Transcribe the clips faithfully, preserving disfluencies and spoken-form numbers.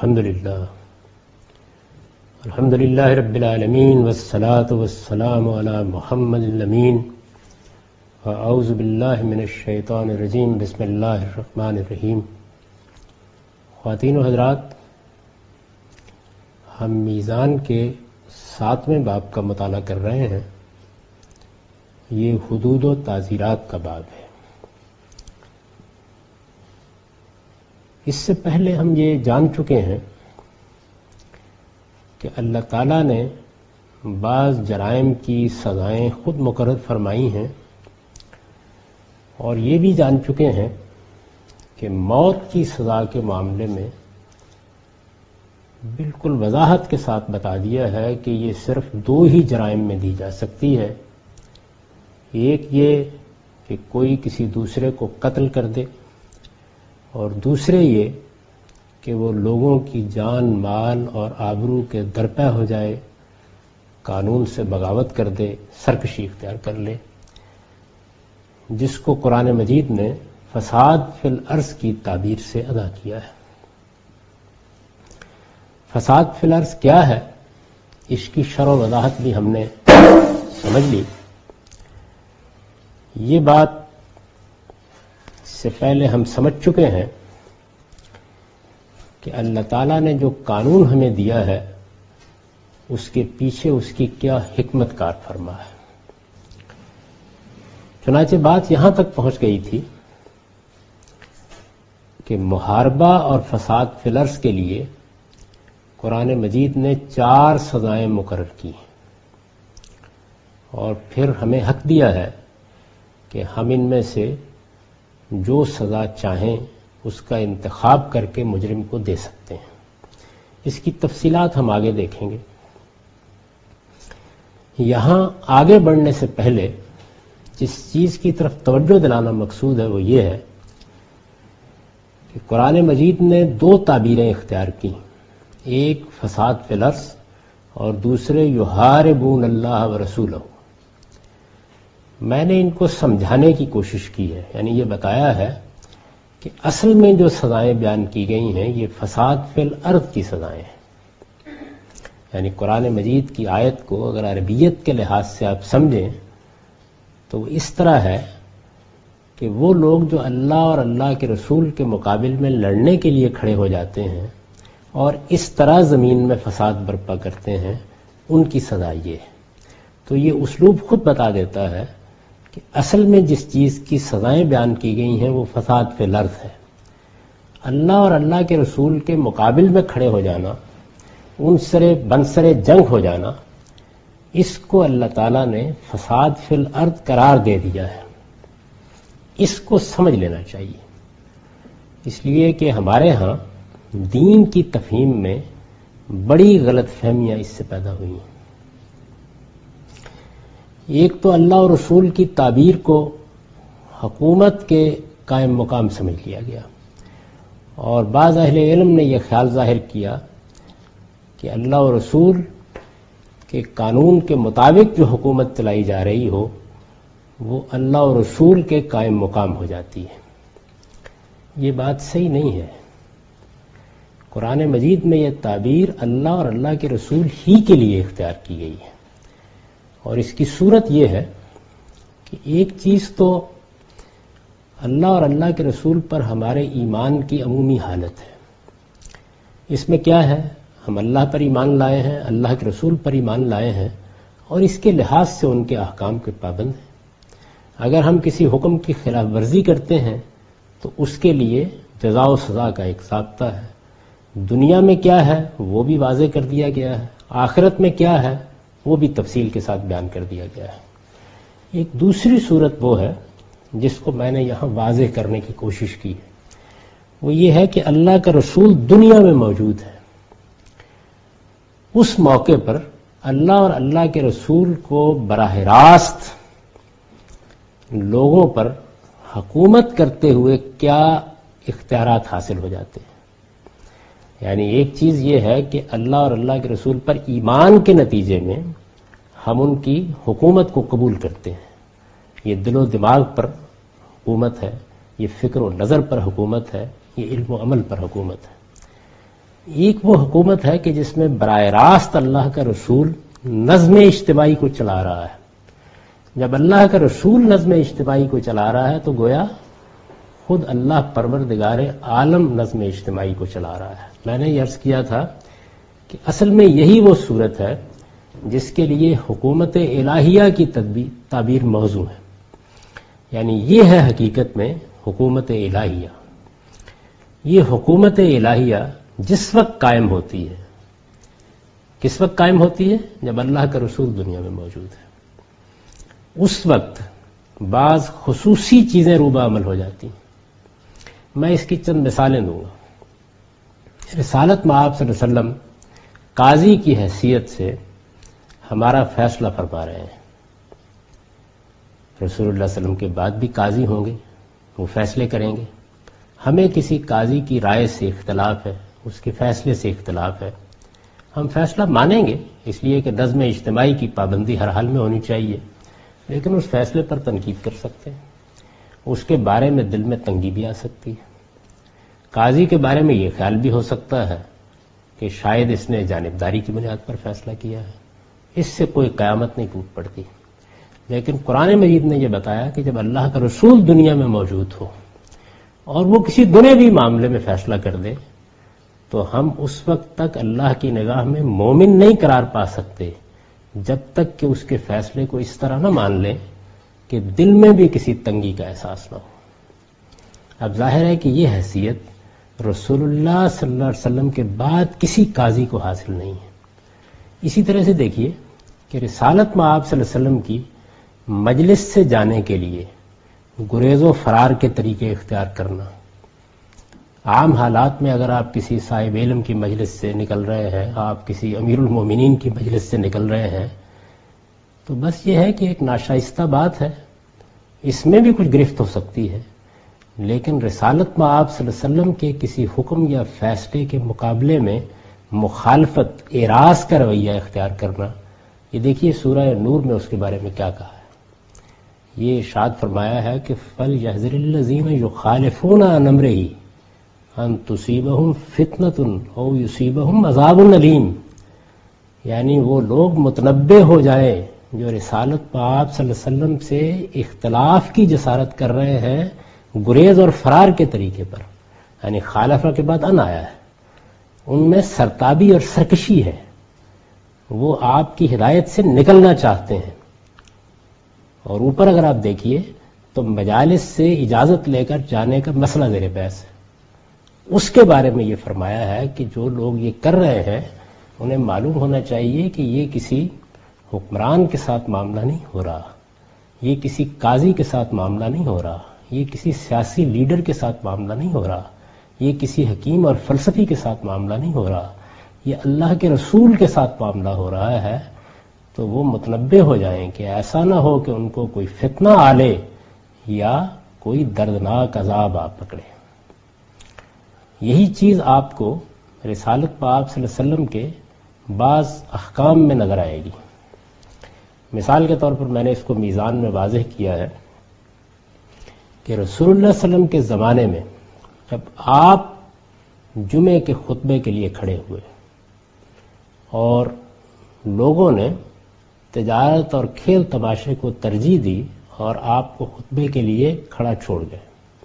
الحمد للہ الحمد للہ رب العالمین والصلاة والسلام علی محمد الامین واعوذ باللہ من الشیطان الرجیم بسم اللہ الرحمن الرحیم. خواتین و حضرات، ہم میزان کے ساتویں باب کا مطالعہ کر رہے ہیں. یہ حدود و تعزیرات کا باب ہے. اس سے پہلے ہم یہ جان چکے ہیں کہ اللہ تعالیٰ نے بعض جرائم کی سزائیں خود مقرر فرمائی ہیں، اور یہ بھی جان چکے ہیں کہ موت کی سزا کے معاملے میں بالکل وضاحت کے ساتھ بتا دیا ہے کہ یہ صرف دو ہی جرائم میں دی جا سکتی ہے. ایک یہ کہ کوئی کسی دوسرے کو قتل کر دے، اور دوسرے یہ کہ وہ لوگوں کی جان مال اور آبرو کے درپے ہو جائے، قانون سے بغاوت کر دے، سرکشی اختیار کر لے، جس کو قرآن مجید نے فساد فی الارض کی تعبیر سے ادا کیا ہے. فساد فی الارض کیا ہے، اس کی شرح و وضاحت بھی ہم نے سمجھ لی. یہ بات سے پہلے ہم سمجھ چکے ہیں کہ اللہ تعالیٰ نے جو قانون ہمیں دیا ہے اس کے پیچھے اس کی کیا حکمت کار فرما ہے. چنانچہ بات یہاں تک پہنچ گئی تھی کہ محاربہ اور فساد فی الارض کے لیے قرآن مجید نے چار سزائیں مقرر کی، اور پھر ہمیں حق دیا ہے کہ ہم ان میں سے جو سزا چاہیں اس کا انتخاب کر کے مجرم کو دے سکتے ہیں. اس کی تفصیلات ہم آگے دیکھیں گے. یہاں آگے بڑھنے سے پہلے جس چیز کی طرف توجہ دلانا مقصود ہے وہ یہ ہے کہ قرآن مجید نے دو تعبیریں اختیار کی، ایک فساد فی الارض اور دوسرے یحاربون اللہ ورسولہ. میں نے ان کو سمجھانے کی کوشش کی ہے، یعنی یہ بتایا ہے کہ اصل میں جو سزائیں بیان کی گئی ہیں یہ فساد فی الارض کی سزائیں ہیں. یعنی قرآن مجید کی آیت کو اگر عربیت کے لحاظ سے آپ سمجھیں تو وہ اس طرح ہے کہ وہ لوگ جو اللہ اور اللہ کے رسول کے مقابل میں لڑنے کے لیے کھڑے ہو جاتے ہیں اور اس طرح زمین میں فساد برپا کرتے ہیں، ان کی سزا یہ ہے. تو یہ اسلوب خود بتا دیتا ہے کہ اصل میں جس چیز کی سزائیں بیان کی گئی ہیں وہ فساد فی الارض ہے. اللہ اور اللہ کے رسول کے مقابل میں کھڑے ہو جانا، ان سرے بنسرے جنگ ہو جانا، اس کو اللہ تعالیٰ نے فساد فی الارض قرار دے دیا ہے. اس کو سمجھ لینا چاہیے، اس لیے کہ ہمارے ہاں دین کی تفہیم میں بڑی غلط فہمیاں اس سے پیدا ہوئی ہیں. ایک تو اللہ اور رسول کی تعبیر کو حکومت کے قائم مقام سمجھ لیا گیا، اور بعض اہل علم نے یہ خیال ظاہر کیا کہ اللہ اور رسول کے قانون کے مطابق جو حکومت چلائی جا رہی ہو وہ اللہ اور رسول کے قائم مقام ہو جاتی ہے. یہ بات صحیح نہیں ہے. قرآن مجید میں یہ تعبیر اللہ اور اللہ کے رسول ہی کے لیے اختیار کی گئی ہے، اور اس کی صورت یہ ہے کہ ایک چیز تو اللہ اور اللہ کے رسول پر ہمارے ایمان کی عمومی حالت ہے. اس میں کیا ہے، ہم اللہ پر ایمان لائے ہیں، اللہ کے رسول پر ایمان لائے ہیں، اور اس کے لحاظ سے ان کے احکام کے پابند ہیں. اگر ہم کسی حکم کی خلاف ورزی کرتے ہیں تو اس کے لیے جزا و سزا کا ایک ضابطہ ہے. دنیا میں کیا ہے وہ بھی واضح کر دیا گیا ہے، آخرت میں کیا ہے وہ بھی تفصیل کے ساتھ بیان کر دیا گیا ہے. ایک دوسری صورت وہ ہے جس کو میں نے یہاں واضح کرنے کی کوشش کی ہے، وہ یہ ہے کہ اللہ کا رسول دنیا میں موجود ہے. اس موقع پر اللہ اور اللہ کے رسول کو براہ راست لوگوں پر حکومت کرتے ہوئے کیا اختیارات حاصل ہو جاتے ہیں. یعنی ایک چیز یہ ہے کہ اللہ اور اللہ کے رسول پر ایمان کے نتیجے میں ہم ان کی حکومت کو قبول کرتے ہیں. یہ دل و دماغ پر حکومت ہے، یہ فکر و نظر پر حکومت ہے، یہ علم و عمل پر حکومت ہے. ایک وہ حکومت ہے کہ جس میں براہ راست اللہ کا رسول نظم اجتماعی کو چلا رہا ہے. جب اللہ کا رسول نظم اجتماعی کو چلا رہا ہے تو گویا خود اللہ پروردگار عالم نظم اجتماعی کو چلا رہا ہے. میں نے یہ عرض کیا تھا کہ اصل میں یہی وہ صورت ہے جس کے لیے حکومت الہیہ کی تعبیر موضوع ہے. یعنی یہ ہے حقیقت میں حکومت الہیہ. یہ حکومت الہیہ جس وقت قائم ہوتی ہے، کس وقت قائم ہوتی ہے؟ جب اللہ کا رسول دنیا میں موجود ہے. اس وقت بعض خصوصی چیزیں روبہ عمل ہو جاتی ہیں. میں اس کی چند مثالیں دوں گا. رسالت مآب صلی اللہ علیہ وسلم قاضی کی حیثیت سے ہمارا فیصلہ فرما رہے ہیں. رسول اللہ صلی اللہ علیہ وسلم کے بعد بھی قاضی ہوں گے، وہ فیصلے کریں گے. ہمیں کسی قاضی کی رائے سے اختلاف ہے، اس کے فیصلے سے اختلاف ہے، ہم فیصلہ مانیں گے اس لیے کہ نظم اجتماعی کی پابندی ہر حال میں ہونی چاہیے، لیکن اس فیصلے پر تنقید کر سکتے ہیں. اس کے بارے میں دل میں تنگی بھی آ سکتی ہے. قاضی کے بارے میں یہ خیال بھی ہو سکتا ہے کہ شاید اس نے جانبداری کی بنیاد پر فیصلہ کیا ہے، اس سے کوئی قیامت نہیں ٹوٹ پڑتی. لیکن قرآن مجید نے یہ بتایا کہ جب اللہ کا رسول دنیا میں موجود ہو اور وہ کسی دنیاوی معاملے میں فیصلہ کر دے تو ہم اس وقت تک اللہ کی نگاہ میں مومن نہیں قرار پا سکتے جب تک کہ اس کے فیصلے کو اس طرح نہ مان لیں کہ دل میں بھی کسی تنگی کا احساس نہ ہو. اب ظاہر ہے کہ یہ حیثیت رسول اللہ صلی اللہ علیہ وسلم کے بعد کسی قاضی کو حاصل نہیں ہے. اسی طرح سے دیکھیے کہ رسالت مآب صلی اللہ علیہ وسلم کی مجلس سے جانے کے لیے گریز و فرار کے طریقے اختیار کرنا. عام حالات میں اگر آپ کسی صاحب علم کی مجلس سے نکل رہے ہیں، آپ کسی امیر المومنین کی مجلس سے نکل رہے ہیں، تو بس یہ ہے کہ ایک ناشائستہ بات ہے، اس میں بھی کچھ گرفت ہو سکتی ہے. لیکن رسالت مآب صلی اللہ علیہ وسلم کے کسی حکم یا فیصلے کے مقابلے میں مخالفت، اعراض کا رویہ اختیار کرنا، یہ دیکھیے سورہ نور میں اس کے بارے میں کیا کہا ہے. یہ ارشاد فرمایا ہے کہ فَلْيَحْذَرِ الَّذِينَ يُخَالِفُونَ عَنْ أَمْرِهِ أَن تُصِيبَهُمْ فِتْنَةٌ أَوْ يُصِيبَهُمْ عَذَابٌ أَلِيمٌ. یعنی وہ لوگ متنبہ ہو جائیں جو رسالت مآب صلی اللہ علیہ وسلم سے اختلاف کی جسارت کر رہے ہیں گریز اور فرار کے طریقے پر. یعنی خالفہ کے بعد ان آیا ہے، ان میں سرتابی اور سرکشی ہے، وہ آپ کی ہدایت سے نکلنا چاہتے ہیں. اور اوپر اگر آپ دیکھیے تو مجالس سے اجازت لے کر جانے کا مسئلہ زیر بحث ہے. اس کے بارے میں یہ فرمایا ہے کہ جو لوگ یہ کر رہے ہیں انہیں معلوم ہونا چاہیے کہ یہ کسی حکمران کے ساتھ معاملہ نہیں ہو رہا، یہ کسی قاضی کے ساتھ معاملہ نہیں ہو رہا، یہ کسی سیاسی لیڈر کے ساتھ معاملہ نہیں ہو رہا، یہ کسی حکیم اور فلسفی کے ساتھ معاملہ نہیں ہو رہا، یہ اللہ کے رسول کے ساتھ معاملہ ہو رہا ہے. تو وہ متنبہ ہو جائیں کہ ایسا نہ ہو کہ ان کو کوئی فتنہ آ لے یا کوئی دردناک عذاب آپ پکڑے. یہی چیز آپ کو رسالت مآب صلی اللہ علیہ وسلم کے بعض احکام میں نظر آئے گی. مثال کے طور پر میں نے اس کو میزان میں واضح کیا ہے کہ رسول اللہ صلی اللہ علیہ وسلم کے زمانے میں جب آپ جمعے کے خطبے کے لیے کھڑے ہوئے اور لوگوں نے تجارت اور کھیل تماشے کو ترجیح دی اور آپ کو خطبے کے لیے کھڑا چھوڑ گئے،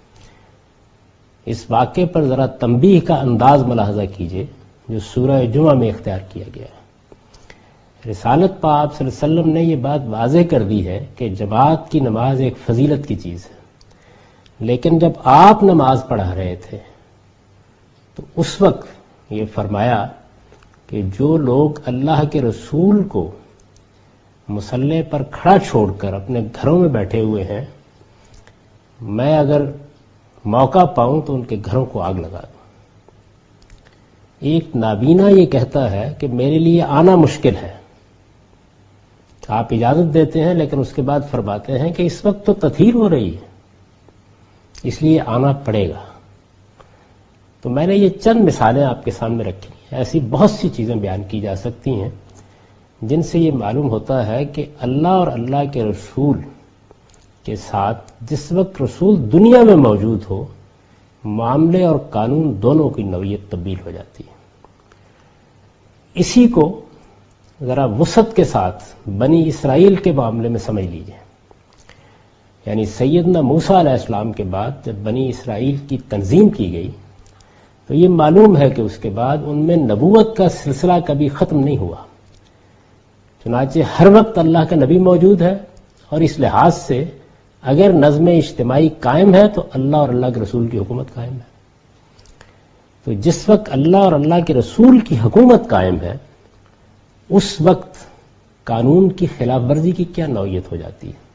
اس واقعے پر ذرا تنبیہ کا انداز ملاحظہ کیجئے جو سورہ جمعہ میں اختیار کیا گیا ہے. رسالت پاک صلی اللہ علیہ وسلم نے یہ بات واضح کر دی ہے کہ جماعت کی نماز ایک فضیلت کی چیز ہے، لیکن جب آپ نماز پڑھا رہے تھے تو اس وقت یہ فرمایا کہ جو لوگ اللہ کے رسول کو مصلی پر کھڑا چھوڑ کر اپنے گھروں میں بیٹھے ہوئے ہیں، میں اگر موقع پاؤں تو ان کے گھروں کو آگ لگا دوں. ایک نابینا یہ کہتا ہے کہ میرے لیے آنا مشکل ہے، آپ اجازت دیتے ہیں لیکن اس کے بعد فرماتے ہیں کہ اس وقت تو تطہیر ہو رہی ہے اس لیے آنا پڑے گا. تو میں نے یہ چند مثالیں آپ کے سامنے رکھی. ایسی بہت سی چیزیں بیان کی جا سکتی ہیں جن سے یہ معلوم ہوتا ہے کہ اللہ اور اللہ کے رسول کے ساتھ جس وقت رسول دنیا میں موجود ہو، معاملے اور قانون دونوں کی نوعیت تبدیل ہو جاتی ہے. اسی کو ذرا وسعت کے ساتھ بنی اسرائیل کے معاملے میں سمجھ لیجئے. یعنی سیدنا موسیٰ علیہ السلام کے بعد جب بنی اسرائیل کی تنظیم کی گئی تو یہ معلوم ہے کہ اس کے بعد ان میں نبوت کا سلسلہ کبھی ختم نہیں ہوا. چنانچہ ہر وقت اللہ کا نبی موجود ہے، اور اس لحاظ سے اگر نظم اجتماعی قائم ہے تو اللہ اور اللہ کے رسول کی حکومت قائم ہے. تو جس وقت اللہ اور اللہ کے رسول کی حکومت قائم ہے اس وقت قانون کی خلاف ورزی کی کیا نوعیت ہو جاتی ہے.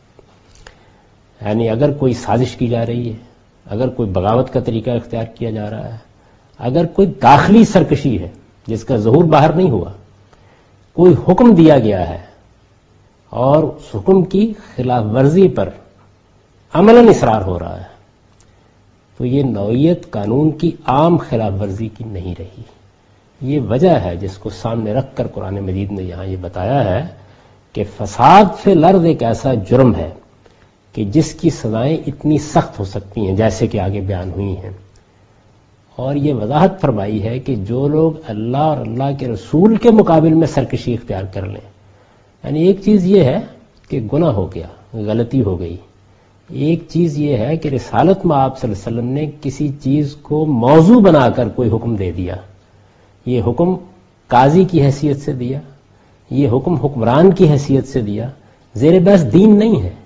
یعنی اگر کوئی سازش کی جا رہی ہے، اگر کوئی بغاوت کا طریقہ اختیار کیا جا رہا ہے، اگر کوئی داخلی سرکشی ہے جس کا ظہور باہر نہیں ہوا، کوئی حکم دیا گیا ہے اور اس حکم کی خلاف ورزی پر عملاً اصرار ہو رہا ہے، تو یہ نوعیت قانون کی عام خلاف ورزی کی نہیں رہی. یہ وجہ ہے جس کو سامنے رکھ کر قرآن مجید نے یہاں یہ بتایا ہے کہ فساد فی الارض ایک ایسا جرم ہے کہ جس کی سزائیں اتنی سخت ہو سکتی ہیں جیسے کہ آگے بیان ہوئی ہیں. اور یہ وضاحت فرمائی ہے کہ جو لوگ اللہ اور اللہ کے رسول کے مقابل میں سرکشی اختیار کر لیں، یعنی ایک چیز یہ ہے کہ گناہ ہو گیا، غلطی ہو گئی، ایک چیز یہ ہے کہ رسالت میں آپ صلی اللہ علیہ وسلم نے کسی چیز کو موضوع بنا کر کوئی حکم دے دیا، یہ حکم قاضی کی حیثیت سے دیا، یہ حکم حکمران کی حیثیت سے دیا، زیر بحث دین نہیں ہے.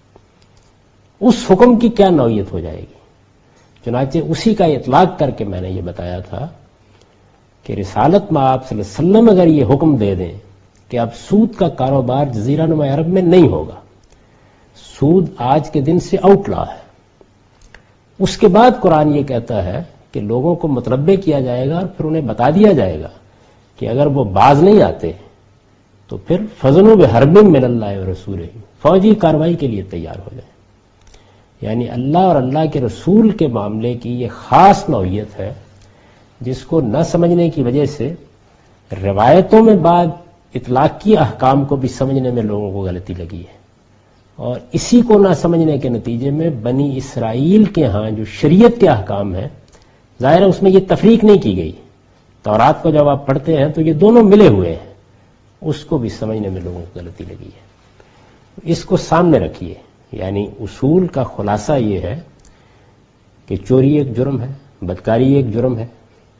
اس حکم کی کیا نوعیت ہو جائے گی؟ چنانچہ اسی کا اطلاق کر کے میں نے یہ بتایا تھا کہ رسالت میں آپ صلی اللہ علیہ وسلم اگر یہ حکم دے دیں کہ اب سود کا کاروبار جزیرہ نما عرب میں نہیں ہوگا، سود آج کے دن سے آؤٹ لا ہے، اس کے بعد قرآن یہ کہتا ہے کہ لوگوں کو متنبہ کیا جائے گا اور پھر انہیں بتا دیا جائے گا کہ اگر وہ باز نہیں آتے تو پھر فضنوا بحرب من اللہ ورسولہ، فوجی کارروائی کے لیے تیار ہو جائیں. یعنی اللہ اور اللہ کے رسول کے معاملے کی یہ خاص نوعیت ہے جس کو نہ سمجھنے کی وجہ سے روایتوں میں بعد اطلاقی احکام کو بھی سمجھنے میں لوگوں کو غلطی لگی ہے، اور اسی کو نہ سمجھنے کے نتیجے میں بنی اسرائیل کے ہاں جو شریعت کے احکام ہیں، ظاہر ہے اس میں یہ تفریق نہیں کی گئی. تورات کو جب آپ پڑھتے ہیں تو یہ دونوں ملے ہوئے ہیں، اس کو بھی سمجھنے میں لوگوں کو غلطی لگی ہے. اس کو سامنے رکھیے. یعنی اصول کا خلاصہ یہ ہے کہ چوری ایک جرم ہے، بدکاری ایک جرم ہے،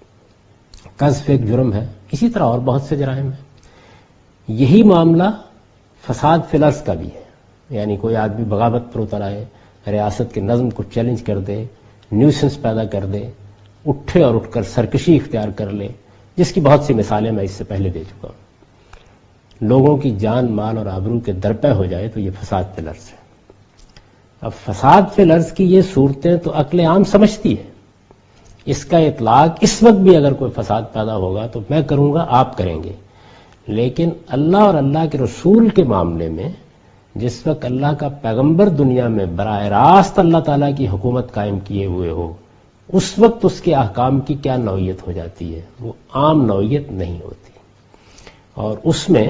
قذف ایک جرم ہے، اسی طرح اور بہت سے جرائم ہیں. یہی معاملہ فساد فی الارض کا بھی ہے. یعنی کوئی آدمی بغاوت پر اتر آئے، ریاست کے نظم کو چیلنج کر دے، نیوسنس پیدا کر دے، اٹھے اور اٹھ کر سرکشی اختیار کر لے، جس کی بہت سی مثالیں میں اس سے پہلے دے چکا ہوں. لوگوں کی جان مال اور آبرو کے درپے ہو جائے تو یہ فساد فی الارض ہے. اب فساد فی الارض کی یہ صورتیں تو عقل عام سمجھتی ہے. اس کا اطلاق اس وقت بھی اگر کوئی فساد پیدا ہوگا تو میں کروں گا، آپ کریں گے. لیکن اللہ اور اللہ کے رسول کے معاملے میں جس وقت اللہ کا پیغمبر دنیا میں براہ راست اللہ تعالیٰ کی حکومت قائم کیے ہوئے ہو، اس وقت اس کے احکام کی کیا نوعیت ہو جاتی ہے؟ وہ عام نوعیت نہیں ہوتی، اور اس میں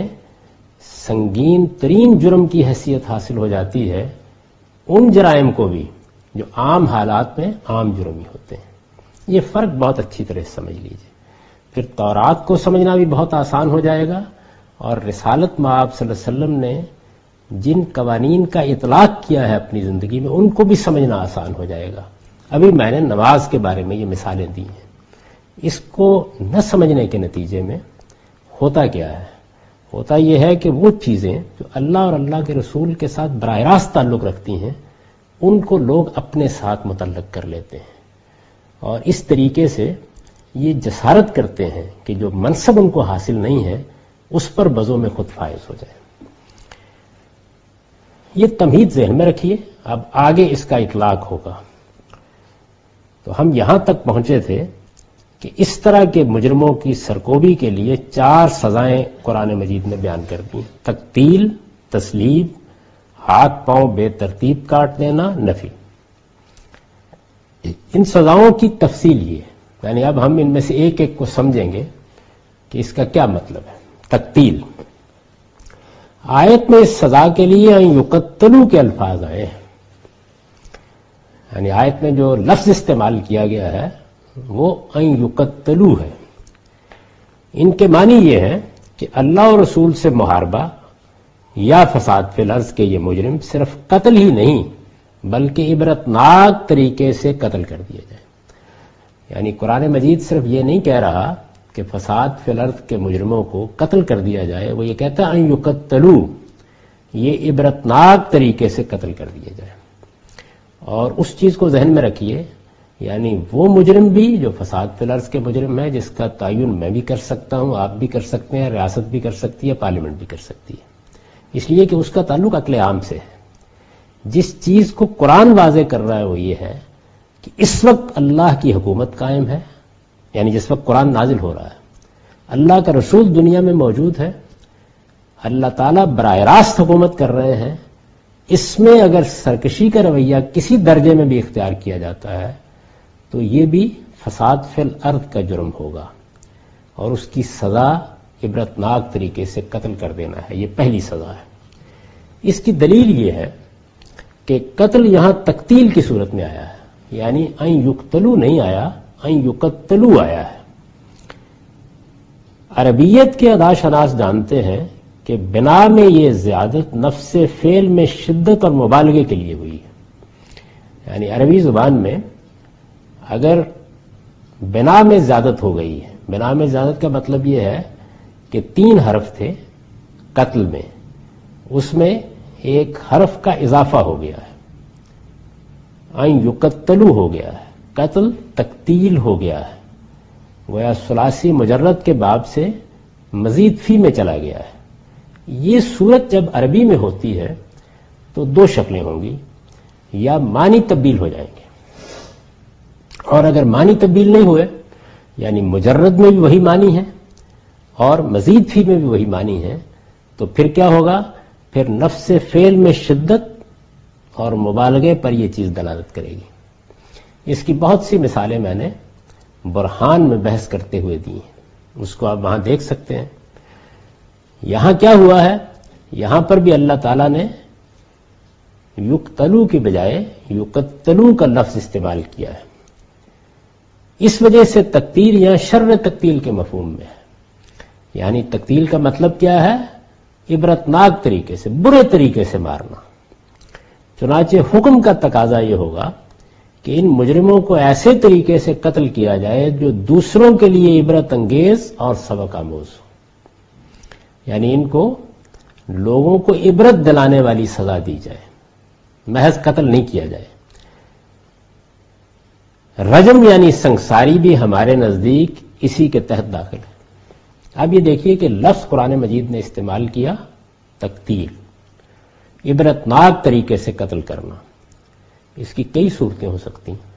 سنگین ترین جرم کی حیثیت حاصل ہو جاتی ہے ان جرائم کو بھی جو عام حالات میں عام جرم ہی ہوتے ہیں. یہ فرق بہت اچھی طرح سمجھ لیجیے. پھر تورات کو سمجھنا بھی بہت آسان ہو جائے گا، اور رسالت میں آپ صلی اللہ علیہ وسلم نے جن قوانین کا اطلاق کیا ہے اپنی زندگی میں ان کو بھی سمجھنا آسان ہو جائے گا. ابھی میں نے نماز کے بارے میں یہ مثالیں دی ہیں. اس کو نہ سمجھنے کے نتیجے میں ہوتا کیا ہے؟ ہوتا یہ ہے کہ وہ چیزیں جو اللہ اور اللہ کے رسول کے ساتھ براہ راست تعلق رکھتی ہیں ان کو لوگ اپنے ساتھ متعلق کر لیتے ہیں، اور اس طریقے سے یہ جسارت کرتے ہیں کہ جو منصب ان کو حاصل نہیں ہے اس پر بزوں میں خود فائز ہو جائے. یہ تمہید ذہن میں رکھیے. اب آگے اس کا اطلاق ہوگا. تو ہم یہاں تک پہنچے تھے کہ اس طرح کے مجرموں کی سرکوبی کے لیے چار سزائیں قرآن مجید نے بیان کر دی: تقتیل، تسلیب، ہاتھ پاؤں بے ترتیب کاٹ دینا، نفی. ان سزاؤں کی تفصیل یہ ہے، یعنی اب ہم ان میں سے ایک ایک کو سمجھیں گے کہ اس کا کیا مطلب ہے. تقتیل، آیت میں اس سزا کے لیے ان یقتلوا کے الفاظ آئے ہیں. یعنی آیت میں جو لفظ استعمال کیا گیا ہے وہ ان یقتلوا ہے. ان کے معنی یہ ہے کہ اللہ اور رسول سے محاربہ یا فساد فی الارض کے یہ مجرم صرف قتل ہی نہیں بلکہ عبرتناک طریقے سے قتل کر دیا جائے. یعنی قرآن مجید صرف یہ نہیں کہہ رہا کہ فساد فی الارض کے مجرموں کو قتل کر دیا جائے، وہ یہ کہتا ہے ان یقتلوا، یہ عبرتناک طریقے سے قتل کر دیا جائے. اور اس چیز کو ذہن میں رکھیے، یعنی وہ مجرم بھی جو فساد فی الارض کے مجرم ہے، جس کا تعین میں بھی کر سکتا ہوں، آپ بھی کر سکتے ہیں، ریاست بھی کر سکتی ہے، پارلیمنٹ بھی کر سکتی ہے، اس لیے کہ اس کا تعلق عقل عام سے ہے. جس چیز کو قرآن واضح کر رہا ہے وہ یہ ہے کہ اس وقت اللہ کی حکومت قائم ہے، یعنی جس وقت قرآن نازل ہو رہا ہے، اللہ کا رسول دنیا میں موجود ہے، اللہ تعالیٰ براہ راست حکومت کر رہے ہیں. اس میں اگر سرکشی کا رویہ کسی درجے میں بھی اختیار کیا جاتا ہے تو یہ بھی فساد فی الارض کا جرم ہوگا، اور اس کی سزا عبرتناک طریقے سے قتل کر دینا ہے. یہ پہلی سزا ہے. اس کی دلیل یہ ہے کہ قتل یہاں تقتیل کی صورت میں آیا ہے، یعنی این یقتلو نہیں آیا، این یقتلو آیا ہے. عربیت کے ادا شناس جانتے ہیں کہ بنا میں یہ زیادت نفس فعل میں شدت اور مبالغے کے لیے ہوئی ہے. یعنی عربی زبان میں اگر بنا میں زیادت ہو گئی ہے، بنا میں زیادت کا مطلب یہ ہے کہ تین حرف تھے قتل میں، اس میں ایک حرف کا اضافہ ہو گیا ہے، این یقتلو ہو گیا ہے، قتل تقتیل ہو گیا ہے، گویا ثلاثی مجرد کے باب سے مزید فی میں چلا گیا ہے. یہ صورت جب عربی میں ہوتی ہے تو دو شکلیں ہوں گی، یا معنی تبدیل ہو جائیں گے، اور اگر معنی تبدیل نہیں ہوئے، یعنی مجرد میں بھی وہی معنی ہے اور مزید فی میں بھی وہی معنی ہے، تو پھر کیا ہوگا؟ پھر نفس فعل میں شدت اور مبالغے پر یہ چیز دلالت کرے گی. اس کی بہت سی مثالیں میں نے برہان میں بحث کرتے ہوئے دی ہیں، اس کو آپ وہاں دیکھ سکتے ہیں. یہاں کیا ہوا ہے؟ یہاں پر بھی اللہ تعالیٰ نے یقتلو کی بجائے یقتلو کا لفظ استعمال کیا ہے. اس وجہ سے تقتیل یہاں شر تقتیل کے مفہوم میں ہے. یعنی تقتیل کا مطلب کیا ہے؟ عبرتناک طریقے سے، برے طریقے سے مارنا. چنانچہ حکم کا تقاضا یہ ہوگا کہ ان مجرموں کو ایسے طریقے سے قتل کیا جائے جو دوسروں کے لیے عبرت انگیز اور سبق آموز ہو. یعنی ان کو لوگوں کو عبرت دلانے والی سزا دی جائے، محض قتل نہیں کیا جائے. رجم یعنی سنگساری بھی ہمارے نزدیک اسی کے تحت داخل ہے. اب یہ دیکھیے کہ لفظ قرآن مجید نے استعمال کیا تقتیل، عبرتناک طریقے سے قتل کرنا. اس کی کئی صورتیں ہو سکتی ہیں.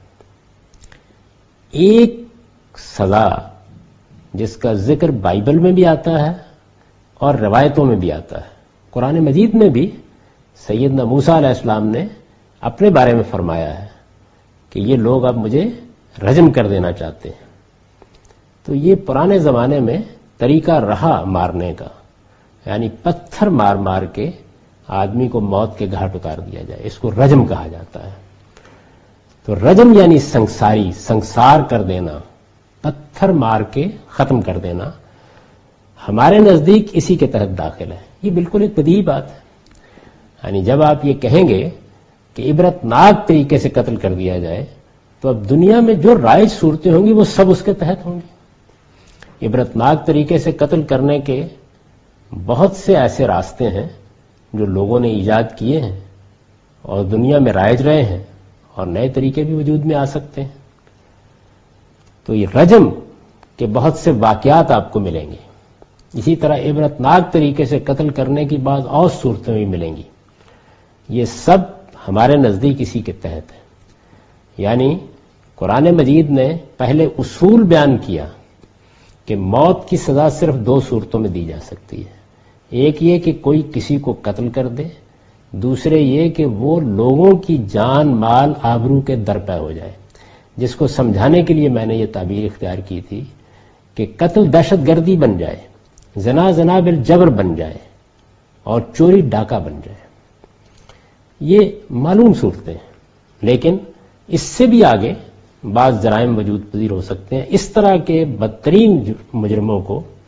ایک سزا جس کا ذکر بائبل میں بھی آتا ہے اور روایتوں میں بھی آتا ہے. قرآن مجید میں بھی سیدنا موسیٰ علیہ السلام نے اپنے بارے میں فرمایا ہے کہ یہ لوگ اب مجھے رجم کر دینا چاہتے ہیں. تو یہ پرانے زمانے میں طریقہ رہا مارنے کا، یعنی پتھر مار مار کے آدمی کو موت کے گھاٹ اتار دیا جائے، اس کو رجم کہا جاتا ہے. تو رجم یعنی سنگساری، سنگسار کر دینا، پتھر مار کے ختم کر دینا، ہمارے نزدیک اسی کے تحت داخل ہے. یہ بالکل ایک بدیہی بات ہے. یعنی جب آپ یہ کہیں گے کہ عبرتناک طریقے سے قتل کر دیا جائے تو اب دنیا میں جو رائج صورتیں ہوں گی وہ سب اس کے تحت ہوں گی. عبرتناک طریقے سے قتل کرنے کے بہت سے ایسے راستے ہیں جو لوگوں نے ایجاد کیے ہیں اور دنیا میں رائج رہے ہیں، اور نئے طریقے بھی وجود میں آ سکتے ہیں. تو یہ رجم کے بہت سے واقعات آپ کو ملیں گے. اسی طرح عبرتناک طریقے سے قتل کرنے کی بعض اور صورتیں بھی ملیں گی. یہ سب ہمارے نزدیک اسی کے تحت ہے. یعنی قرآن مجید نے پہلے اصول بیان کیا کہ موت کی سزا صرف دو صورتوں میں دی جا سکتی ہے. ایک یہ کہ کوئی کسی کو قتل کر دے، دوسرے یہ کہ وہ لوگوں کی جان مال آبرو کے درپے ہو جائے. جس کو سمجھانے کے لیے میں نے یہ تعبیر اختیار کی تھی کہ قتل دہشت گردی بن جائے، زنا زنا بالجبر بن جائے، اور چوری ڈاکہ بن جائے. یہ معلوم صورتیں ہیں، لیکن اس سے بھی آگے بعض جرائم وجود پذیر ہو سکتے ہیں. اس طرح کے بدترین مجرموں کو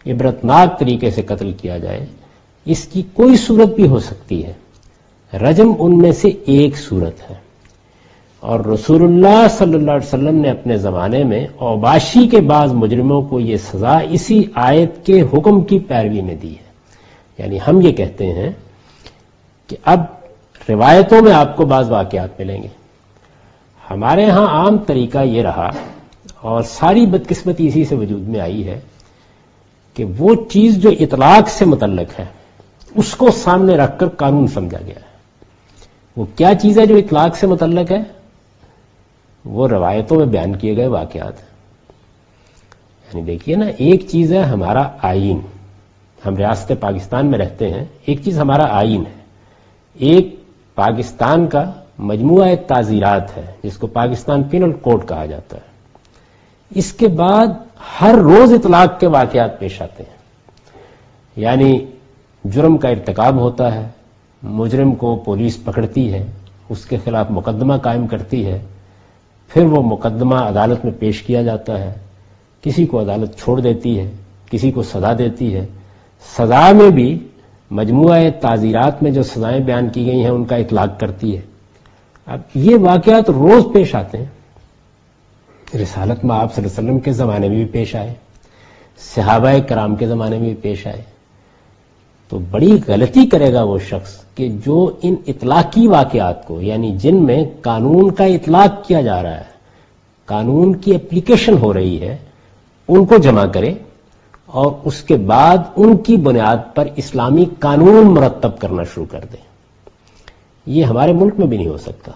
عبرتناک طریقے سے قتل کیا جائے، اس کی کوئی صورت بھی ہو سکتی ہے، رجم ان میں سے ایک صورت ہے۔ اور رسول اللہ صلی اللہ علیہ وسلم نے اپنے زمانے میں اوباشی کے بعض مجرموں کو یہ سزا اسی آیت کے حکم کی پیروی میں دی ہے۔ یعنی ہم یہ کہتے ہیں کہ اب روایتوں میں آپ کو بعض واقعات ملیں گے، ہمارے ہاں عام طریقہ یہ رہا اور ساری بدقسمتی اسی سے وجود میں آئی ہے کہ وہ چیز جو اطلاق سے متعلق ہے اس کو سامنے رکھ کر قانون سمجھا گیا ہے۔ وہ کیا چیز ہے جو اطلاق سے متعلق ہے؟ وہ روایتوں میں بیان کیے گئے واقعات ہیں۔ یعنی دیکھیے نا، ایک چیز ہے ہمارا آئین، ہم ریاست پاکستان میں رہتے ہیں، ایک چیز ہمارا آئین ہے، ایک پاکستان کا مجموعہ تعزیرات ہے جس کو پاکستان پینل کوڈ کہا جاتا ہے۔ اس کے بعد ہر روز اطلاق کے واقعات پیش آتے ہیں، یعنی جرم کا ارتکاب ہوتا ہے، مجرم کو پولیس پکڑتی ہے، اس کے خلاف مقدمہ قائم کرتی ہے، پھر وہ مقدمہ عدالت میں پیش کیا جاتا ہے، کسی کو عدالت چھوڑ دیتی ہے، کسی کو سزا دیتی ہے، سزا میں بھی مجموعہ تعزیرات میں جو سزائیں بیان کی گئی ہیں ان کا اطلاق کرتی ہے۔ اب یہ واقعات روز پیش آتے ہیں، رسالت میں آپ صلی اللہ علیہ وسلم کے زمانے میں بھی پیش آئے، صحابہ کرام کے زمانے میں بھی پیش آئے۔ تو بڑی غلطی کرے گا وہ شخص کہ جو ان اطلاقی واقعات کو، یعنی جن میں قانون کا اطلاق کیا جا رہا ہے، قانون کی اپلیکیشن ہو رہی ہے، ان کو جمع کرے اور اس کے بعد ان کی بنیاد پر اسلامی قانون مرتب کرنا شروع کر دے۔ یہ ہمارے ملک میں بھی نہیں ہو سکتا۔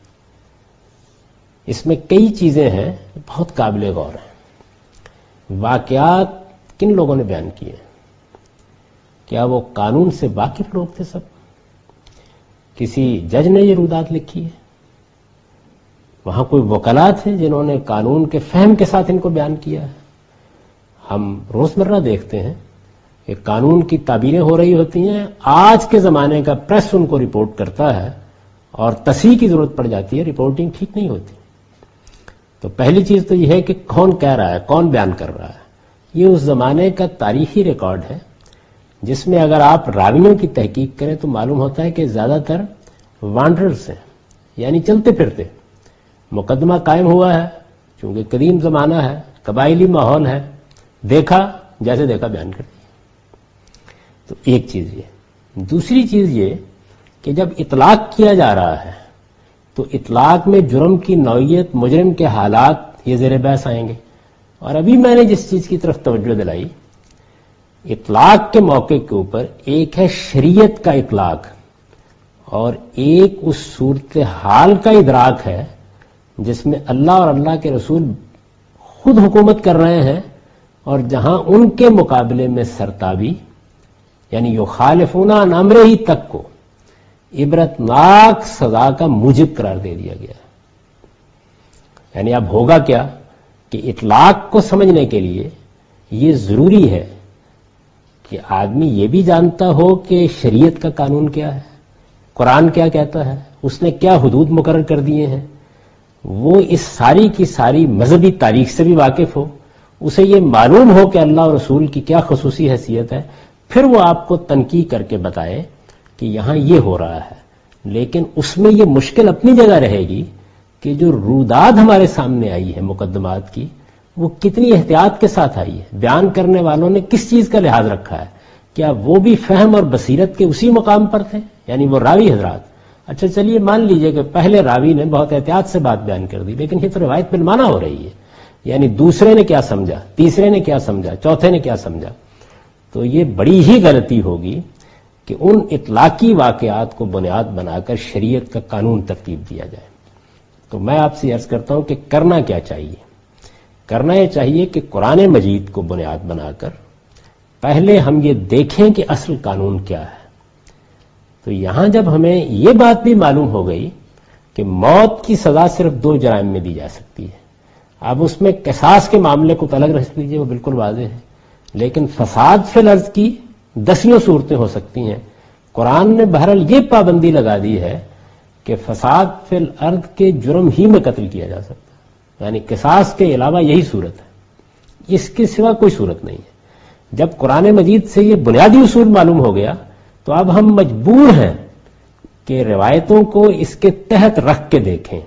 اس میں کئی چیزیں ہیں بہت قابل غور ہیں۔ واقعات کن لوگوں نے بیان کیے ہیں؟ کیا وہ قانون سے واقف لوگ تھے سب؟ کسی جج نے یہ رودات لکھی ہے؟ وہاں کوئی وکلا تھے جنہوں نے قانون کے فہم کے ساتھ ان کو بیان کیا ہے؟ ہم روزمرہ دیکھتے ہیں کہ قانون کی تعبیریں ہو رہی ہوتی ہیں، آج کے زمانے کا پریس ان کو رپورٹ کرتا ہے اور تصحیح کی ضرورت پڑ جاتی ہے، رپورٹنگ ٹھیک نہیں ہوتی۔ تو پہلی چیز تو یہ ہے کہ کون کہہ رہا ہے، کون بیان کر رہا ہے۔ یہ اس زمانے کا تاریخی ریکارڈ ہے جس میں اگر آپ راویوں کی تحقیق کریں تو معلوم ہوتا ہے کہ زیادہ تر وانڈررز ہیں، یعنی چلتے پھرتے۔ مقدمہ قائم ہوا ہے، چونکہ قدیم زمانہ ہے، قبائلی ماحول ہے، دیکھا جیسے دیکھا بیان کر دیا۔ تو ایک چیز یہ۔ دوسری چیز یہ کہ جب اطلاق کیا جا رہا ہے تو اطلاق میں جرم کی نوعیت، مجرم کے حالات یہ زیر بحث آئیں گے۔ اور ابھی میں نے جس چیز کی طرف توجہ دلائی، اطلاق کے موقع کے اوپر ایک ہے شریعت کا اطلاق اور ایک اس صورتحال کا ادراک ہے جس میں اللہ اور اللہ کے رسول خود حکومت کر رہے ہیں اور جہاں ان کے مقابلے میں سرتابی، یعنی یخالفون عن امرہ تک کو عبرتناک سزا کا موجب قرار دے دیا گیا ہے۔ یعنی اب ہوگا کیا کہ اطلاق کو سمجھنے کے لیے یہ ضروری ہے کہ آدمی یہ بھی جانتا ہو کہ شریعت کا قانون کیا ہے، قرآن کیا کہتا ہے، اس نے کیا حدود مقرر کر دیے ہیں، وہ اس ساری کی ساری مذہبی تاریخ سے بھی واقف ہو، اسے یہ معلوم ہو کہ اللہ اور رسول کی کیا خصوصی حیثیت ہے، پھر وہ آپ کو تنقید کر کے بتائے کہ یہاں یہ ہو رہا ہے۔ لیکن اس میں یہ مشکل اپنی جگہ رہے گی کہ جو روداد ہمارے سامنے آئی ہے مقدمات کی، وہ کتنی احتیاط کے ساتھ آئی ہے، بیان کرنے والوں نے کس چیز کا لحاظ رکھا ہے، کیا وہ بھی فہم اور بصیرت کے اسی مقام پر تھے، یعنی وہ راوی حضرات۔ اچھا چلیے مان لیجئے کہ پہلے راوی نے بہت احتیاط سے بات بیان کر دی، لیکن یہ تو روایت بالمعنی ہو رہی ہے، یعنی دوسرے نے کیا سمجھا، تیسرے نے کیا سمجھا، چوتھے نے کیا سمجھا۔ تو یہ بڑی ہی غلطی ہوگی کہ ان اطلاقی واقعات کو بنیاد بنا کر شریعت کا قانون ترتیب دیا جائے۔ تو میں آپ سے عرض کرتا ہوں کہ کرنا کیا چاہیے؟ کرنا یہ چاہیے کہ قرآن مجید کو بنیاد بنا کر پہلے ہم یہ دیکھیں کہ اصل قانون کیا ہے۔ تو یہاں جب ہمیں یہ بات بھی معلوم ہو گئی کہ موت کی سزا صرف دو جرائم میں دی جا سکتی ہے، اب اس میں قصاص کے معاملے کو الگ رکھ لیجیے، وہ بالکل واضح ہے، لیکن فساد فی الارض کی دسیوں صورتیں ہو سکتی ہیں۔ قرآن نے بہرحال یہ پابندی لگا دی ہے کہ فساد فی الارض کے جرم ہی میں قتل کیا جا سکتا ہے، یعنی قصاص کے علاوہ یہی صورت ہے، اس کے سوا کوئی صورت نہیں ہے۔ جب قرآن مجید سے یہ بنیادی اصول معلوم ہو گیا تو اب ہم مجبور ہیں کہ روایتوں کو اس کے تحت رکھ کے دیکھیں.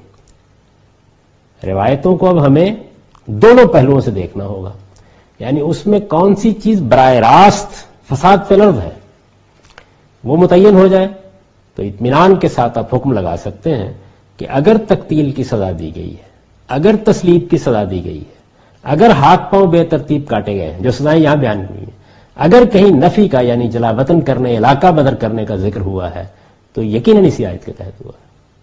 روایتوں کو اب ہمیں دونوں پہلوؤں سے دیکھنا ہوگا، یعنی اس میں کون سی چیز براہ راست فساد فی الارض ہے وہ متعین ہو جائے تو اطمینان کے ساتھ آپ حکم لگا سکتے ہیں کہ اگر تقتیل کی سزا دی گئی ہے، اگر تسلیب کی سزا دی گئی ہے، اگر ہاتھ پاؤں بے ترتیب کاٹے گئے ہیں جو سزائیں یہاں بیان ہوئی ہیں، اگر کہیں نفی کا یعنی جلا وطن کرنے، علاقہ بدر کرنے کا ذکر ہوا ہے تو یقیناً اسی آیت کے تحت ہوا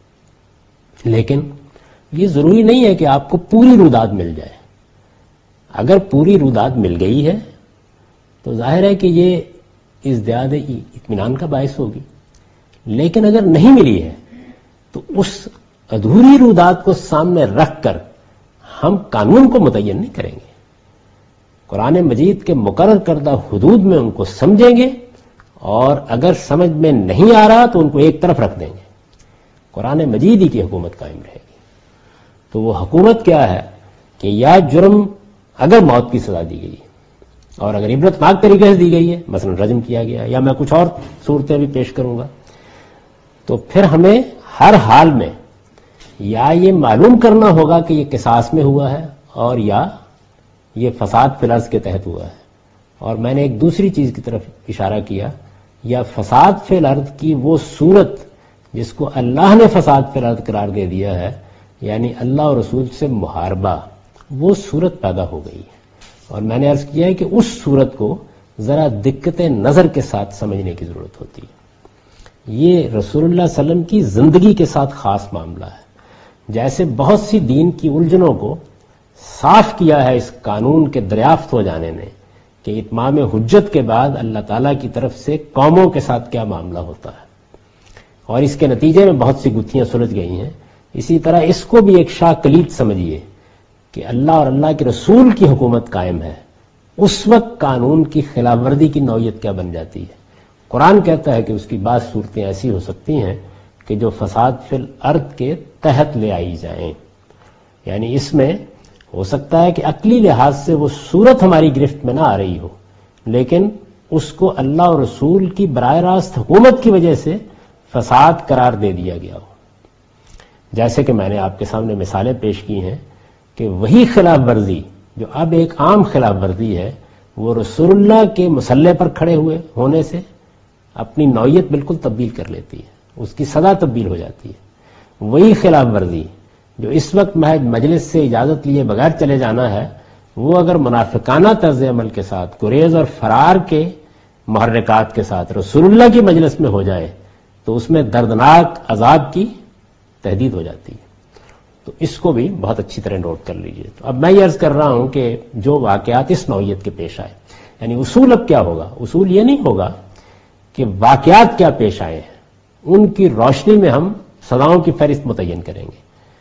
ہے. لیکن یہ ضروری نہیں ہے کہ آپ کو پوری روداد مل جائے. اگر پوری روداد مل گئی ہے تو ظاہر ہے کہ یہ ازدیاد اطمینان کا باعث ہوگی، لیکن اگر نہیں ملی ہے تو اس ادھوری روداد کو سامنے رکھ کر ہم قانون کو متعین نہیں کریں گے. قرآن مجید کے مقرر کردہ حدود میں ان کو سمجھیں گے، اور اگر سمجھ میں نہیں آ رہا تو ان کو ایک طرف رکھ دیں گے. قرآن مجید ہی کی حکومت قائم رہے گی. تو وہ حکومت کیا ہے کہ یا جرم اگر موت کی سزا دی گئی اور اگر عبرتناک طریقے سے دی گئی ہے، مثلا رجم کیا گیا، یا میں کچھ اور صورتیں بھی پیش کروں گا، تو پھر ہمیں ہر حال میں یا یہ معلوم کرنا ہوگا کہ یہ قصاص میں ہوا ہے اور یا یہ فساد فی الارض کے تحت ہوا ہے. اور میں نے ایک دوسری چیز کی طرف اشارہ کیا، یا فساد فی الارض کی وہ صورت جس کو اللہ نے فساد فی الارض قرار دے دیا ہے، یعنی اللہ اور رسول سے محاربہ، وہ صورت پیدا ہو گئی ہے. اور میں نے عرض کیا ہے کہ اس صورت کو ذرا دقت نظر کے ساتھ سمجھنے کی ضرورت ہوتی ہے. یہ رسول اللہ صلی اللہ علیہ وسلم کی زندگی کے ساتھ خاص معاملہ ہے. جیسے بہت سی دین کی الجھنوں کو صاف کیا ہے اس قانون کے دریافت ہو جانے نے کہ اتمام حجت کے بعد اللہ تعالیٰ کی طرف سے قوموں کے ساتھ کیا معاملہ ہوتا ہے، اور اس کے نتیجے میں بہت سی گتھیاں سلجھ گئی ہیں. اسی طرح اس کو بھی ایک شاہ کلید سمجھیے کہ اللہ اور اللہ کے رسول کی حکومت قائم ہے، اس وقت قانون کی خلاف ورزی کی نوعیت کیا بن جاتی ہے. قرآن کہتا ہے کہ اس کی بعض صورتیں ایسی ہو سکتی ہیں کہ جو فساد فی الارض کے تحت لے آئی جائیں، یعنی اس میں ہو سکتا ہے کہ عقلی لحاظ سے وہ صورت ہماری گرفت میں نہ آ رہی ہو، لیکن اس کو اللہ اور رسول کی براہ راست حکومت کی وجہ سے فساد قرار دے دیا گیا ہو. جیسے کہ میں نے آپ کے سامنے مثالیں پیش کی ہیں کہ وہی خلاف ورزی جو اب ایک عام خلاف ورزی ہے، وہ رسول اللہ کے مسلح پر کھڑے ہوئے ہونے سے اپنی نوعیت بالکل تبدیل کر لیتی ہے، اس کی سزا تبدیل ہو جاتی ہے. وہی خلاف ورزی جو اس وقت محض مجلس سے اجازت لیے بغیر چلے جانا ہے، وہ اگر منافقانہ طرز عمل کے ساتھ، گریز اور فرار کے محرکات کے ساتھ رسول اللہ کی مجلس میں ہو جائے تو اس میں دردناک عذاب کی تحدید ہو جاتی ہے. تو اس کو بھی بہت اچھی طرح نوٹ کر لیجئے. تو اب میں یہ عرض کر رہا ہوں کہ جو واقعات اس نوعیت کے پیش آئے، یعنی اصول اب کیا ہوگا؟ اصول یہ نہیں ہوگا کہ واقعات کیا پیش آئے ہیں، ان کی روشنی میں ہم سزاؤں کی فہرست متعین کریں گے.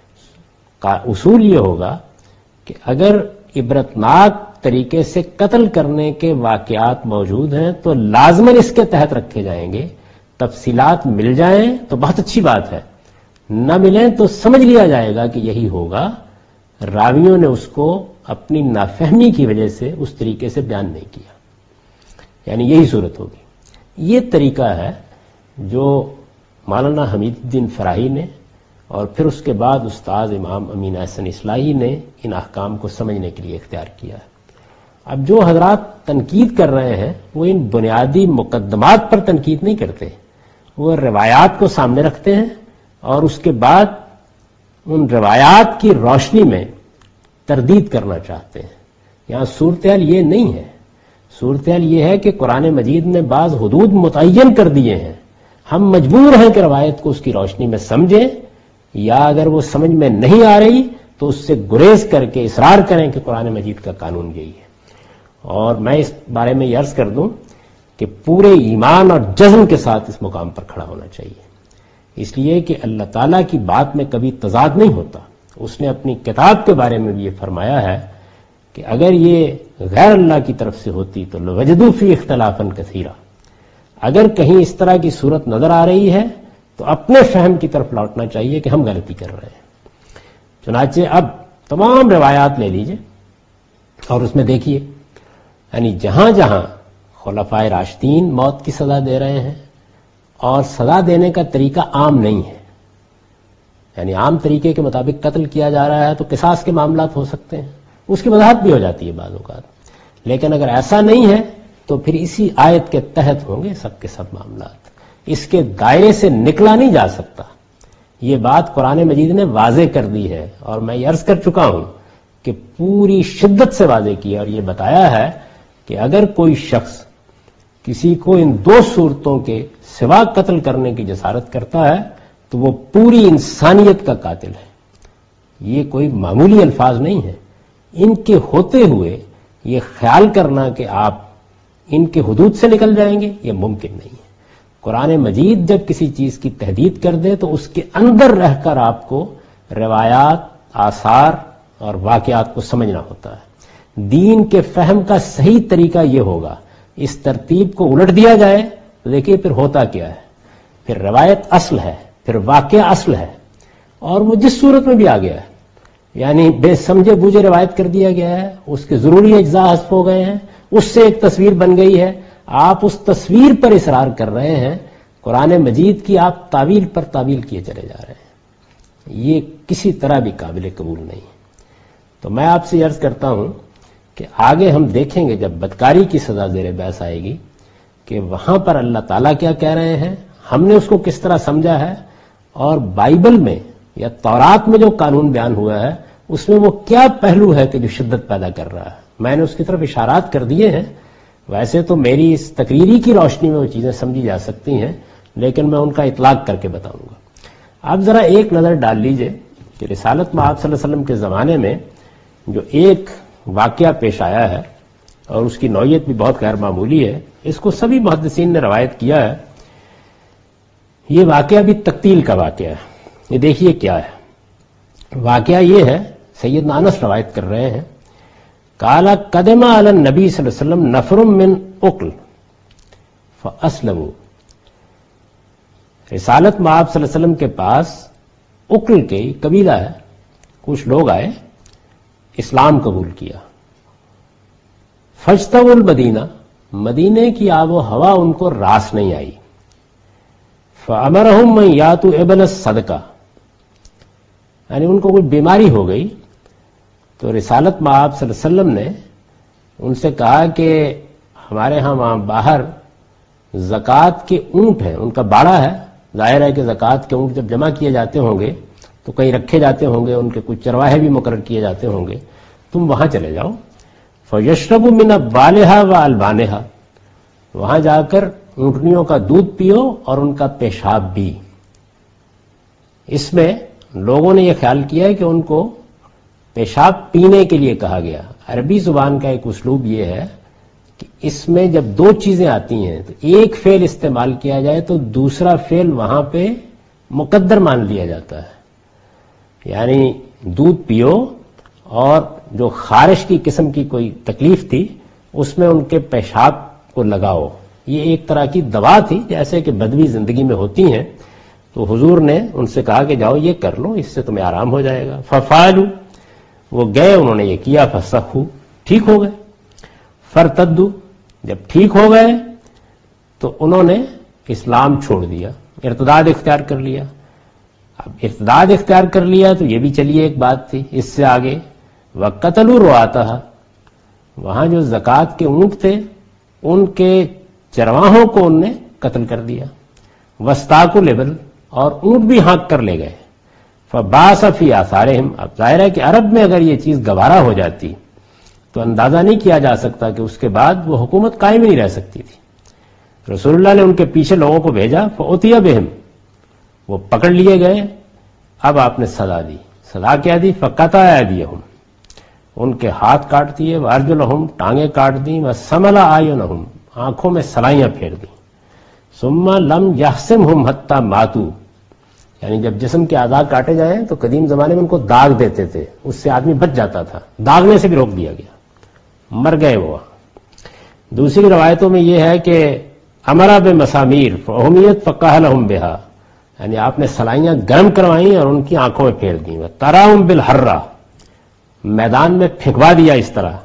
اصول یہ ہوگا کہ اگر عبرتناک طریقے سے قتل کرنے کے واقعات موجود ہیں تو لازماً اس کے تحت رکھے جائیں گے. تفصیلات مل جائیں تو بہت اچھی بات ہے، نہ ملیں تو سمجھ لیا جائے گا کہ یہی ہوگا. راویوں نے اس کو اپنی نافہمی کی وجہ سے اس طریقے سے بیان نہیں کیا، یعنی یہی صورت ہوگی. یہ طریقہ ہے جو مولانا حمید الدین فراہی نے اور پھر اس کے بعد استاد امام امین احسن اصلاحی نے ان احکام کو سمجھنے کے لیے اختیار کیا ہے. اب جو حضرات تنقید کر رہے ہیں وہ ان بنیادی مقدمات پر تنقید نہیں کرتے، وہ روایات کو سامنے رکھتے ہیں اور اس کے بعد ان روایات کی روشنی میں تردید کرنا چاہتے ہیں. یہاں صورتحال یہ نہیں ہے. صورتحال یہ ہے کہ قرآن مجید نے بعض حدود متعین کر دیے ہیں، ہم مجبور ہیں کہ روایت کو اس کی روشنی میں سمجھیں، یا اگر وہ سمجھ میں نہیں آ رہی تو اس سے گریز کر کے اصرار کریں کہ قرآن مجید کا قانون یہی ہے. اور میں اس بارے میں یہ عرض کر دوں کہ پورے ایمان اور جزم کے ساتھ اس مقام پر کھڑا ہونا چاہیے، اس لیے کہ اللہ تعالیٰ کی بات میں کبھی تضاد نہیں ہوتا. اس نے اپنی کتاب کے بارے میں بھی یہ فرمایا ہے کہ اگر یہ غیر اللہ کی طرف سے ہوتی تو لوجدوا فی اختلافا کثیرا. اگر کہیں اس طرح کی صورت نظر آ رہی ہے تو اپنے فہم کی طرف لوٹنا چاہیے کہ ہم غلطی کر رہے ہیں. چنانچہ اب تمام روایات لے لیجئے اور اس میں دیکھیے یعنی جہاں جہاں خلفائے راشدین موت کی سزا دے رہے ہیں اور سزا دینے کا طریقہ عام نہیں ہے، یعنی عام طریقے کے مطابق قتل کیا جا رہا ہے تو قصاص کے معاملات ہو سکتے ہیں، اس کی وضاحت بھی ہو جاتی ہے بعض اوقات، لیکن اگر ایسا نہیں ہے تو پھر اسی آیت کے تحت ہوں گے سب کے سب معاملات، اس کے دائرے سے نکلا نہیں جا سکتا۔ یہ بات قرآن مجید نے واضح کر دی ہے، اور میں یہ عرض کر چکا ہوں کہ پوری شدت سے واضح کیا اور یہ بتایا ہے کہ اگر کوئی شخص کسی کو ان دو صورتوں کے سوا قتل کرنے کی جسارت کرتا ہے تو وہ پوری انسانیت کا قاتل ہے۔ یہ کوئی معمولی الفاظ نہیں ہے، ان کے ہوتے ہوئے یہ خیال کرنا کہ آپ ان کے حدود سے نکل جائیں گے یہ ممکن نہیں ہے۔ قرآن مجید جب کسی چیز کی تحدید کر دے تو اس کے اندر رہ کر آپ کو روایات، آثار اور واقعات کو سمجھنا ہوتا ہے۔ دین کے فہم کا صحیح طریقہ یہ ہوگا، اس ترتیب کو الٹ دیا جائے تو دیکھیے پھر ہوتا کیا ہے، پھر روایت اصل ہے، پھر واقعہ اصل ہے، اور وہ جس صورت میں بھی آ گیا ہے، یعنی بے سمجھے بوجھے روایت کر دیا گیا ہے، اس کے ضروری اجزاء حذف ہو گئے ہیں، اس سے ایک تصویر بن گئی ہے، آپ اس تصویر پر اصرار کر رہے ہیں، قرآن مجید کی آپ تعویل پر تعویل کیے چلے جا رہے ہیں، یہ کسی طرح بھی قابل قبول نہیں ہے۔ تو میں آپ سے عرض کرتا ہوں کہ آگے ہم دیکھیں گے جب بدکاری کی سزا زیر بحث آئے گی کہ وہاں پر اللہ تعالیٰ کیا کہہ رہے ہیں، ہم نے اس کو کس طرح سمجھا ہے، اور بائبل میں یا تورات میں جو قانون بیان ہوا ہے اس میں وہ کیا پہلو ہے کہ جو شدت پیدا کر رہا ہے۔ میں نے اس کی طرف اشارات کر دیے ہیں، ویسے تو میری اس تقریری کی روشنی میں وہ چیزیں سمجھی جا سکتی ہیں، لیکن میں ان کا اطلاق کر کے بتاؤں گا۔ آپ ذرا ایک نظر ڈال لیجئے کہ رسالت مآب صلی اللہ علیہ وسلم کے زمانے میں جو ایک واقعہ پیش آیا ہے اور اس کی نوعیت بھی بہت غیر معمولی ہے، اس کو سبھی محدثین نے روایت کیا ہے۔ یہ واقعہ بھی تقتیل کا واقعہ ہے۔ یہ دیکھیے کیا ہے واقعہ، یہ ہے سیدنا انس روایت کر رہے ہیں، قال قدم علی النبی صلی اللہ علیہ وسلم نفر من اقل فاسلموا، رسالت مآب صلی اللہ علیہ وسلم کے پاس اقل کے قبیلہ ہے، کچھ لوگ آئے، اسلام قبول کیا۔ فاجتووا المدینہ، مدینے کی آب و ہوا ان کو راس نہیں آئی۔ فامرهم من یاتوا ابل الصدقہ، یعنی ان کو کوئی بیماری ہو گئی تو رسالت مآب صلی اللہ علیہ وسلم نے ان سے کہا کہ ہمارے ہاں وہاں باہر زکوٰۃ کے اونٹ ہیں، ان کا باڑہ ہے، ظاہر ہے کہ زکوٰۃ کے اونٹ جب جمع کیے جاتے ہوں گے تو کہیں رکھے جاتے ہوں گے، ان کے کچھ چرواہے بھی مقرر کیے جاتے ہوں گے، تم وہاں چلے جاؤ۔ فیشربوا من ابوالہا والبانہا، وہاں جا کر اونٹنیوں کا دودھ پیو اور ان کا پیشاب بھی۔ اس میں لوگوں نے یہ خیال کیا ہے کہ ان کو پیشاب پینے کے لیے کہا گیا۔ عربی زبان کا ایک اسلوب یہ ہے کہ اس میں جب دو چیزیں آتی ہیں تو ایک فعل استعمال کیا جائے تو دوسرا فعل وہاں پہ مقدر مان لیا جاتا ہے، یعنی دودھ پیو، اور جو خارش کی قسم کی کوئی تکلیف تھی اس میں ان کے پیشاب کو لگاؤ۔ یہ ایک طرح کی دوا تھی، جیسے کہ بدوی زندگی میں ہوتی ہیں، تو حضور نے ان سے کہا کہ جاؤ یہ کر لو، اس سے تمہیں آرام ہو جائے گا۔ ففعلوا، وہ گئے، انہوں نے یہ کیا، فصحوا، ٹھیک ہو گئے۔ فرتدوا، جب ٹھیک ہو گئے تو انہوں نے اسلام چھوڑ دیا، ارتداد اختیار کر لیا۔ اب ارتداد اختیار کر لیا تو یہ بھی چلیے ایک بات تھی، اس سے آگے وقتلوا رعاتها، وہاں جو زکوٰۃ کے اونٹ تھے ان کے چرواہوں کو ان نے قتل کر دیا۔ واستاقوا الابل، اور اونٹ بھی ہانک کر لے گئے۔ فبعث فی آثارہم، اب ظاہر ہے کہ عرب میں اگر یہ چیز گوارا ہو جاتی تو اندازہ نہیں کیا جا سکتا کہ اس کے بعد وہ حکومت قائم ہی نہیں رہ سکتی تھی۔ رسول اللہ نے ان کے پیچھے لوگوں کو بھیجا، فأتي بهم، وہ پکڑ لیے گئے۔ اب آپ نے سزا دی، سزا کیا دی؟ فقطع ایدیہم، ان کے ہاتھ کاٹ دیے، وارجلہم، ٹانگیں کاٹ دیں، وسمل اعینہم، آنکھوں میں سلائیاں پھیر دیں۔ ثم لم یحسمہم حتی ماتوا، یعنی جب جسم کے اعضاء کاٹے جائیں تو قدیم زمانے میں ان کو داغ دیتے تھے، اس سے آدمی بچ جاتا تھا، داغنے سے بھی روک دیا گیا، مر گئے وہ۔ دوسری روایتوں میں یہ ہے کہ امرا بمسامیر فاہمیت فقہلہم بہا، یعنی آپ نے سلائیاں گرم کروائیں اور ان کی آنکھوں میں پھیر دیں۔ تراہم بالحرہ، میدان میں پھینکوا دیا اس طرح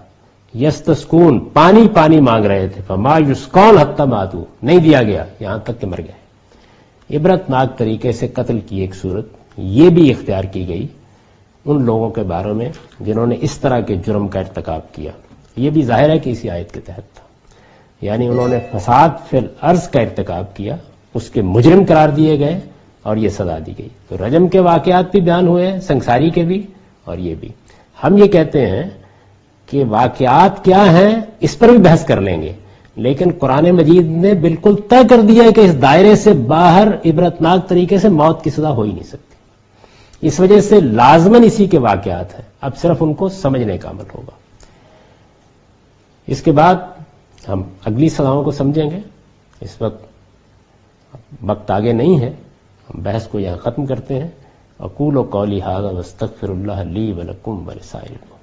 یستسکون پانی پانی مانگ رہے تھے، فما یسقون حتی ماتوا نہیں دیا گیا یہاں تک کہ مر گئے۔ عبرتناک طریقے سے قتل کی ایک صورت یہ بھی اختیار کی گئی ان لوگوں کے بارے میں جنہوں نے اس طرح کے جرم کا ارتکاب کیا۔ یہ بھی ظاہر ہے کہ اسی آیت کے تحت تھا، یعنی انہوں نے فساد فی الارض کا ارتکاب کیا، اس کے مجرم قرار دیے گئے اور یہ سزا دی گئی۔ تو رجم کے واقعات بھی بیان ہوئے ہیں، سنگساری کے بھی اور یہ بھی۔ ہم یہ کہتے ہیں کہ واقعات کیا ہیں اس پر بھی بحث کر لیں گے، لیکن قرآن مجید نے بالکل طے کر دیا ہے کہ اس دائرے سے باہر عبرتناک طریقے سے موت کی سزا ہو ہی نہیں سکتی۔ اس وجہ سے لازماً اسی کے واقعات ہیں، اب صرف ان کو سمجھنے کا عمل ہوگا۔ اس کے بعد ہم اگلی سزاؤں کو سمجھیں گے۔ اس وقت وقت آگے نہیں ہے، ہم بحث کو یہاں ختم کرتے ہیں۔ اقول قولی ھذا واستغفر اللہ لی ولکم ولسائر